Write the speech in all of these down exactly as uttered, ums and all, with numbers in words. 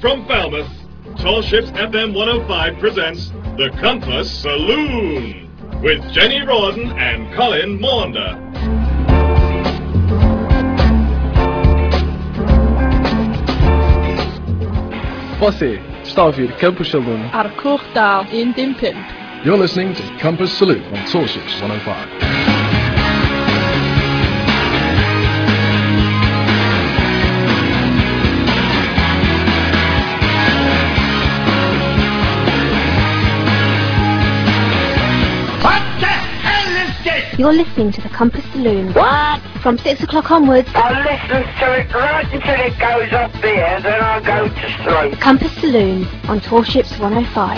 from Falmouth, Tall Ships F M one oh five presents The Compass Saloon with Jenny Rawdon and Colin Maunder. Você está a ouvir Campus Saloon ar Cwrdal un dim pump. You're listening to Compass Saloon on Tall Ships one oh five. You're listening to the Compass Saloon. What? From six o'clock onwards. I listen to it right until it goes off the air, then I go to sleep. Compass Saloon on Tall Ships one oh five.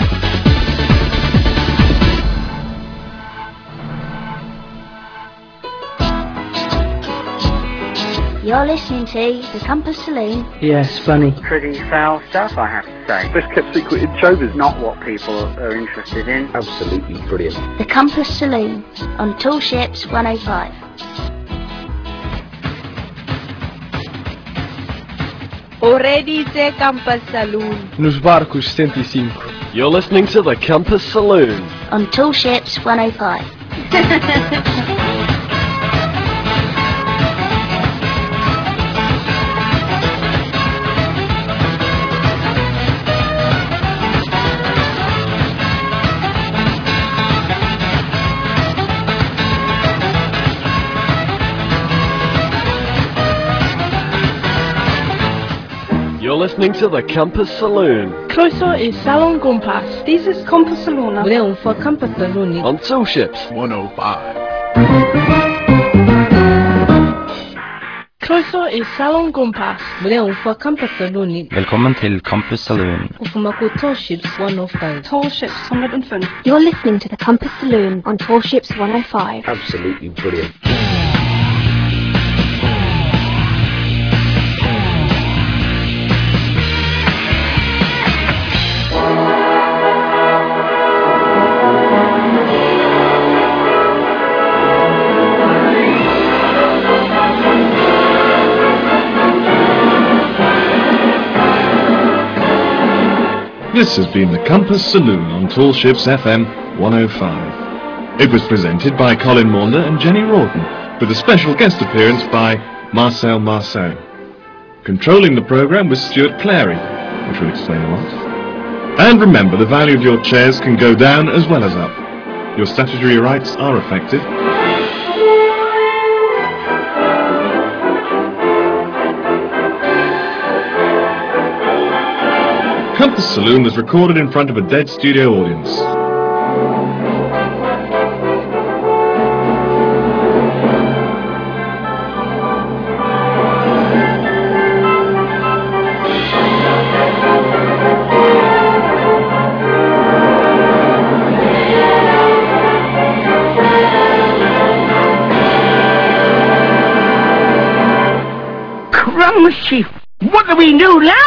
You're listening to the Compass Saloon. Yes, funny. Pretty foul stuff, I have to say. Best kept secret in showbiz. Not what people are interested in. Absolutely brilliant. The Compass Saloon on Tall Ships one oh five. Already the Compass Saloon. Nos barcos cento e cinco. You're listening to the Compass Saloon on Tall Ships one oh five. You're listening to the Compass Saloon Croeso i Salon Gwmpas. This is Compass Saloon. Vrewn for Compass Saloon. on Tall Ships one oh five. Croeso i Salon Gwmpas. Vrewn for Compass Saloon. Velkommen til Campus Saloon. Og for mig Tall Ships one oh five. Tall Ships one oh five. You're listening to the Compass Saloon on Tall Ships one oh five. Absolutely brilliant. This has been the Compass Saloon on Tall Ships F M one oh five. It was presented by Colin Maunder and Jenny Rawdon, with a special guest appearance by Marcel Marceau. Controlling the programme was Stuart Clary, which will explain a lot. And remember, the value of your chairs can go down as well as up. Your statutory rights are effective. Compass Saloon was recorded in front of a dead studio audience. Crumbs, Chief. What do we do now?